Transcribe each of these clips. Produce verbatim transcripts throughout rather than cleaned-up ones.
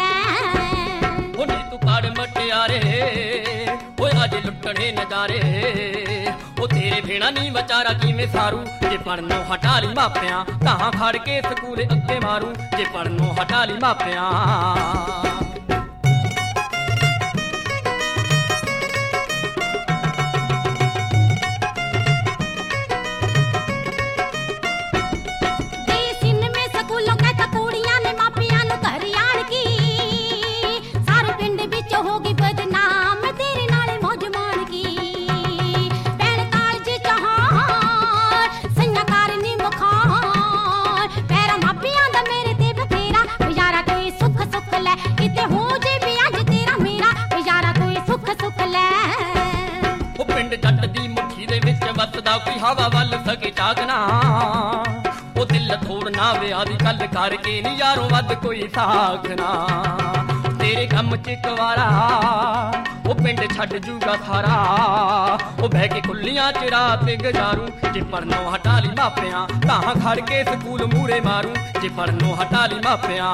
ਲੈ हुनी तू पढ़ मटियारे ओए अज लुटने नजारे ओ तेरे बिना नी बचारा किवें सारू जे पढ़नों हटा ली मापियां तां खड़ के स्कूल अगे मारू जे पढ़नों हटा ली मापियां कोई हवा वल सके झाकना ओ दिल थोड़ना विआह दी गल करके नी यारों वध कोई साखना तेरे कम च कवारा ओ पिंड छड्ड जूगा सारा ओ बह के खुलियां च रात गुजारू जे पढ़नों हटा ली मापियां तां खड़ के स्कूल मूरे मारू जे पढ़नों हटा ली मापियां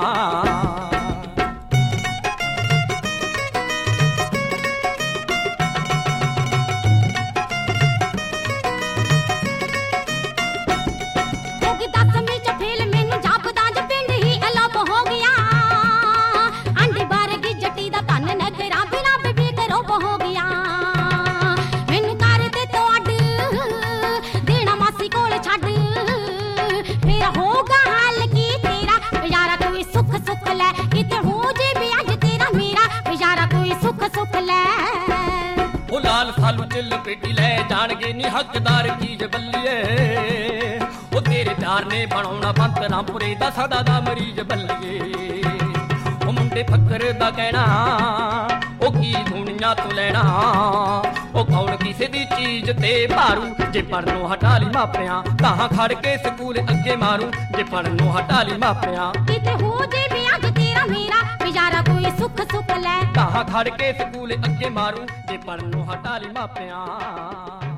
सालू च लपेटी लै जाणगे नी हकदार चीज बल्लिए ओ तेरे प्यार ने बनाउणा पंत रामपुरे दा सदा दा मरीज बल्लिए ओ मुंडे फकर दा कहना ओ की दुनिया तो लेना ओ कौन किसे दी चीज ते भारू जे पढ़नों हटा ली मापियां तां खड़ के स्कूल अगे मारू जे पढ़नों हटा ली मापियां किते हो जे ब्याह तेरा मेरा बेचारा कोई सुख सुख ले तां खड़ के स्कूल अगे मारू जे पढ़नों हटा ली मापियां।